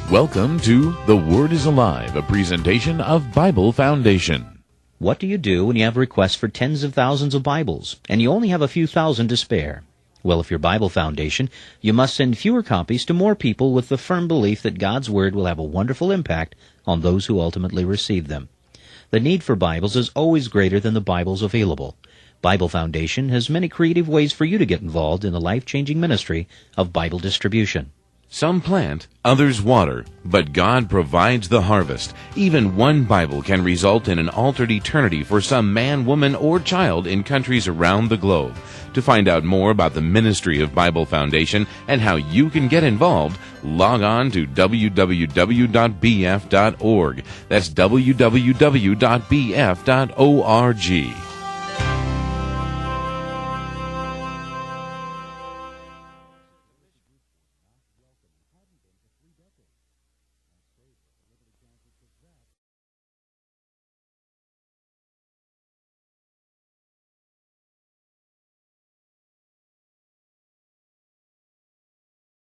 Welcome to The Word is Alive, a presentation of Bible Foundation. What do you do when you have requests for tens of thousands of Bibles, and you only have a few thousand to spare? Well, if you're Bible Foundation, you must send fewer copies to more people with the firm belief that God's Word will have a wonderful impact on those who ultimately receive them. The need for Bibles is always greater than the Bibles available. Bible Foundation has many creative ways for you to get involved in the life-changing ministry of Bible distribution. Some plant, others water, but God provides the harvest. Even one Bible can result in an altered eternity for some man, woman, or child in countries around the globe. To find out more about the ministry of Bible Foundation and how you can get involved, log on to www.bf.org. That's www.bf.org.